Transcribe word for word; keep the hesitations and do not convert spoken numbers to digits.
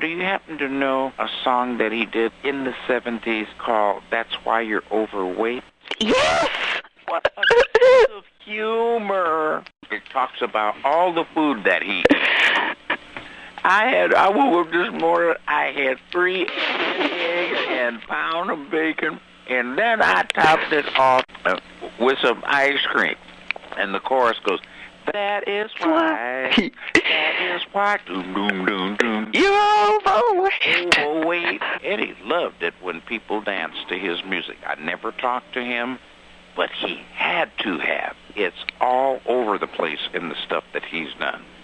do you happen to know a song that he did in the seventies called That's Why You're Overweight? Yes! What a sense of humor. It talks about all the food that he eats. I had, I woke up this morning, I had three eggs and a pound of bacon, and then I topped it off uh, with some ice cream. And the chorus goes, that is why, that is why, doom, doom, doom, doom. You're overweight. Overweight. Eddie loved it when people danced to his music. I never talked to him, but he had to have. It's all over the place in the stuff that he's done.